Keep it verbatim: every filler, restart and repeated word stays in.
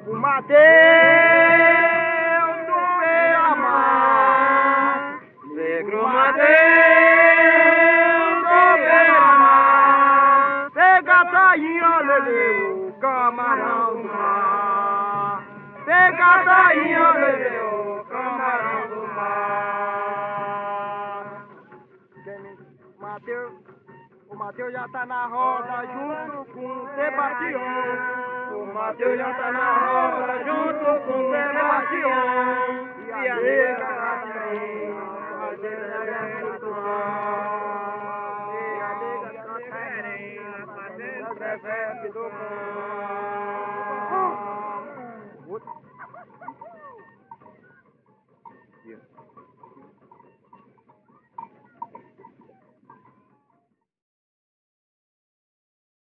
O Mateus do Beira-Mar, negro Mateus do Beira-Mar, pega tainha, leleu, camarão do mar, pega tainha, leleu, camarão do mar. Mateus, o Mateus já tá na roda junto com o Sebastião. O Mateus já tá na roda junto com o Sebastião. E a nega também, fazendo agricultura. E a nega também, fazendo do